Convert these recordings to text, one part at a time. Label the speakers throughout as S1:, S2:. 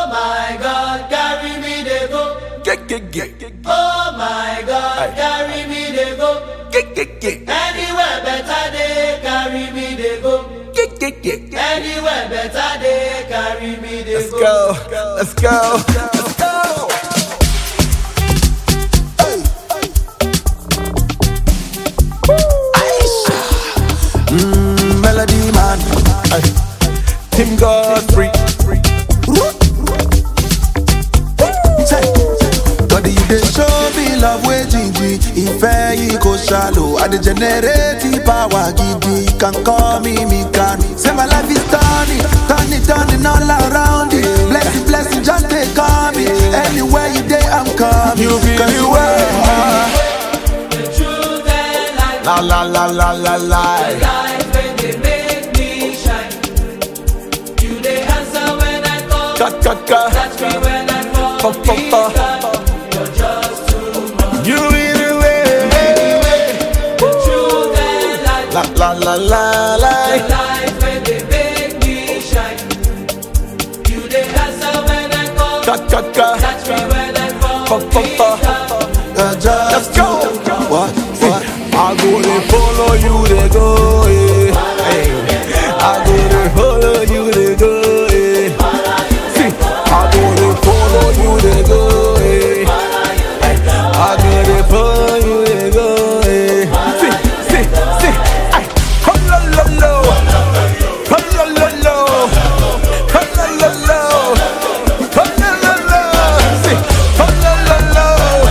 S1: my God, carry me they go. Oh my God, carry me they go. Anywhere better they carry me they go. Anywhere better they carry me they go.
S2: Let's go. Let's go. Melody man, Tim Godfrey. God, you dey show me love way Gigi. Ìfẹ́ yìí kò shallow. I dey generate power gidi. Can call me can. Say my life is turning all around it. Blessing, just take call me. Anywhere you dey, I'm coming. You be the way.
S1: The truth and life.
S2: La la la la la la.
S1: The light when they make me shine. You dey answer when I call. Touch me when I fall. Please God, you're just too much.
S2: You be the way.
S1: The truth and life.
S2: La la la la la.
S1: The light when they make me shine. You dey answer when I call. Touch me when I fall. Please God,
S2: Let's go. What? I go to follow you, they go. Hey. I go to follow you, they go. See, I go to follow you, they go. I go to follow you, they go. See. Ay, hello, hello, hello, hello, hello, hello. See, hello, hello.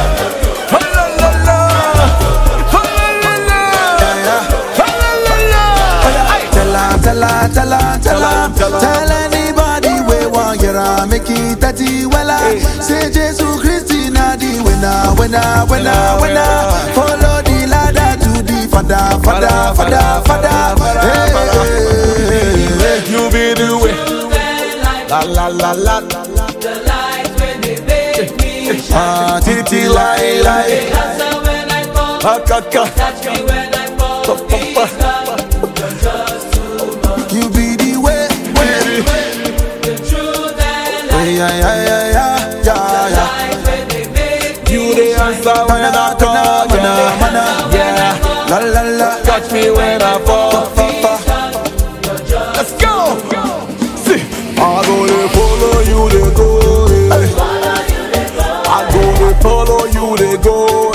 S2: Tell anybody we want you make it 30 wella. Say Jesus Christi na the winner. Follow the ladder to the Father. Hey. You be the way. La.
S1: the light when they make me shine.
S2: Titi lie.
S1: They answer when I call. Touch me when I fall. Please God, you're just too much.
S2: You be the way.
S1: The truth and life.
S2: Yeah.
S1: The light when they make me
S2: You the answer when I call. Yeah. La. Catch me when I fall. Let's go. See, I go to follow you, they go. I go to follow you, they go.